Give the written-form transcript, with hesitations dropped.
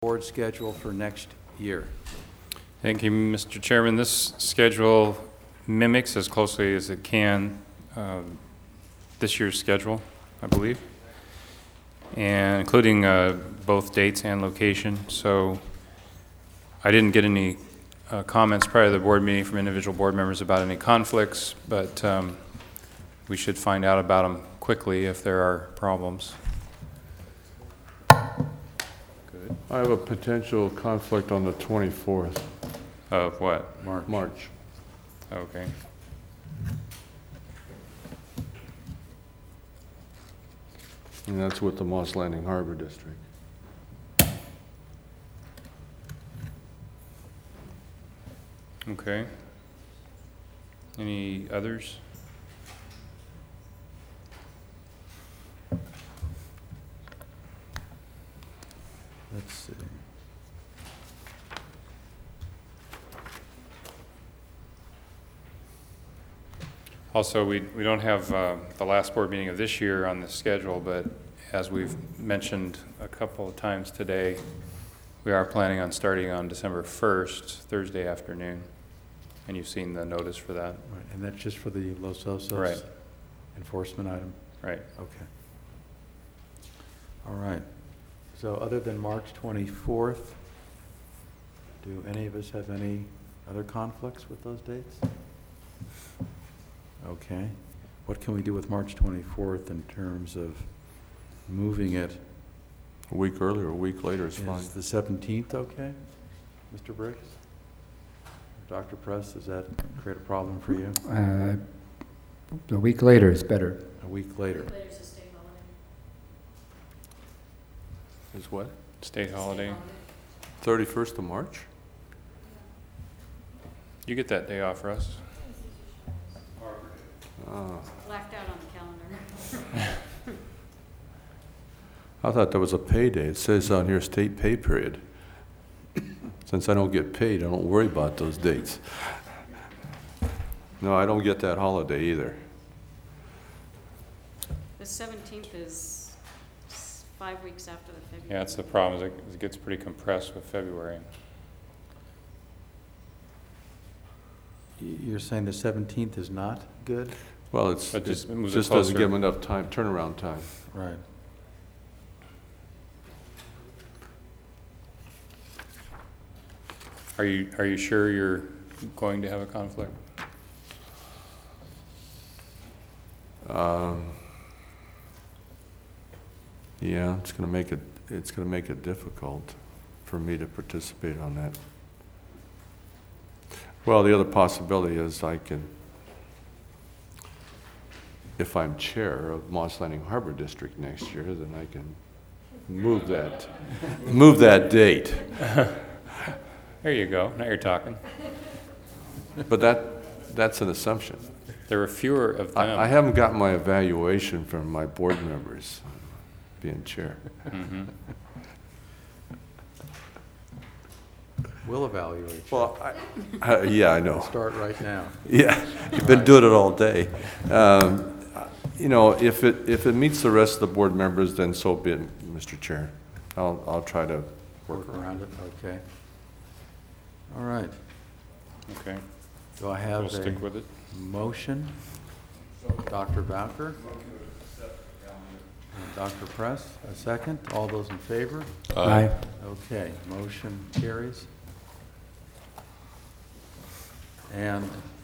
board schedule for next year. Thank you, Mr. Chairman. This schedule mimics as closely as it can this year's schedule, I believe, and including both dates and location. So I didn't get any comments prior to the board meeting from individual board members about any conflicts, but we should find out about them quickly if there are problems. Good. I have a potential conflict on the 24th. Of what? March. Okay. And that's with the Moss Landing Harbor District. Okay. Any others? Let's see. Also, we don't have the last board meeting of this year on the schedule, but as we've mentioned a couple of times today, we are planning on starting on December 1st, Thursday afternoon, and you've seen the notice for that. Right, and that's just for the Los Osos Right. enforcement item? Right. Okay. All right. So other than March 24th, do any of us have any other conflicts with those dates? Okay. What can we do with March 24th in terms of moving it? A week earlier, a week later is fine. Is the 17th okay, Mr. Briggs? Dr. Press, does that create a problem for you? A week later is better. A week later. Later's a state holiday. Is what? State holiday. 31st of March? You get that day off, Russ? Blacked out on the calendar. I thought that was a payday. It says on here state pay period. Since I don't get paid, I don't worry about those dates. No, I don't get that holiday either. The 17th is 5 weeks after the February. Yeah, that's the problem, is it gets pretty compressed with February. You're saying the 17th is not good? Well, But it just moves it just doesn't give closer. them enough time, turnaround time. Right. Are you sure you're going to have a conflict? Yeah, it's going to make it difficult for me to participate on that. Well, the other possibility is I can, if I'm chair of Moss Landing Harbor District next year, then I can move that date. There you go, now you're talking. But that's an assumption. There were fewer of them. I haven't gotten my evaluation from my board members being chair. Mhm. We'll evaluate you. Well, yeah, I know. Start right now. Yeah, you've been doing it all day. You know, if it meets the rest of the board members, then so be it, Mr. Chair. I'll try to Work around it, okay. All right. Okay, Do I have we'll stick a with it. motion? Dr. Bowker? And Dr. Press, a second. All those in favor? Aye. Okay, motion carries. And